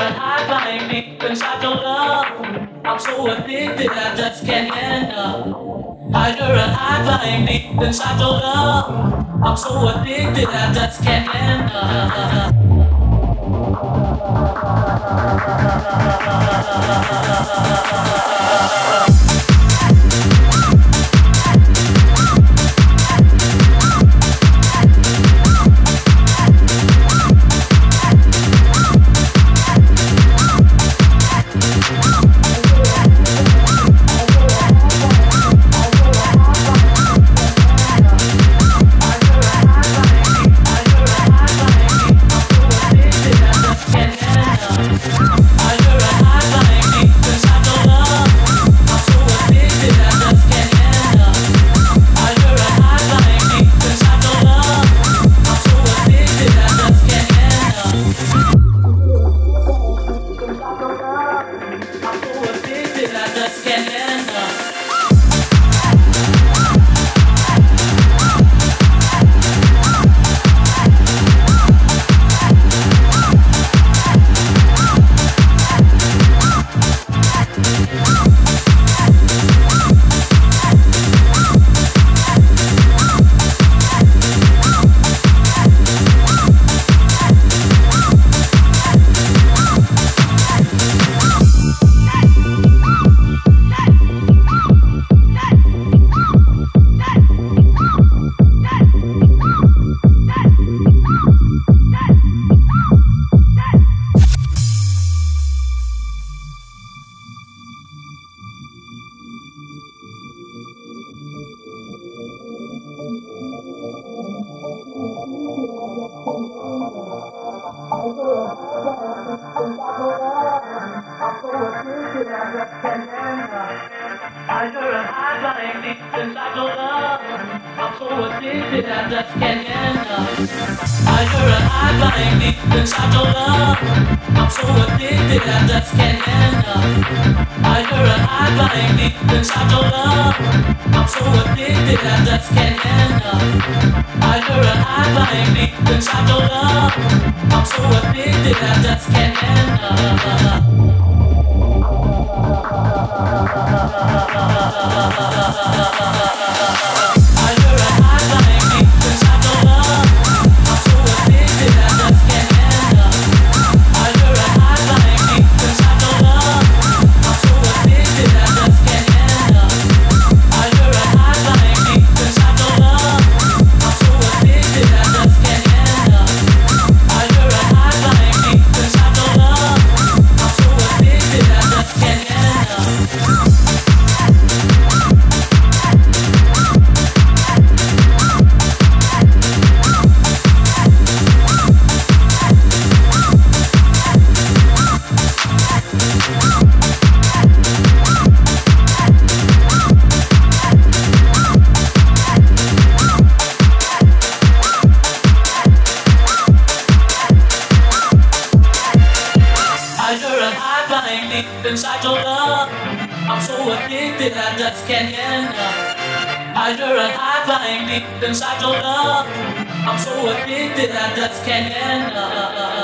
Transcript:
a high flying deep inside your love. I'm so addicted, I just can't get enough. You're a high flying deep inside your love. I'm so addicted, I just can't get enough. Inside your love, I'm so addicted, I just can't get enough. You're a high flying deep inside your love. I'm so addicted, I just can't get enough.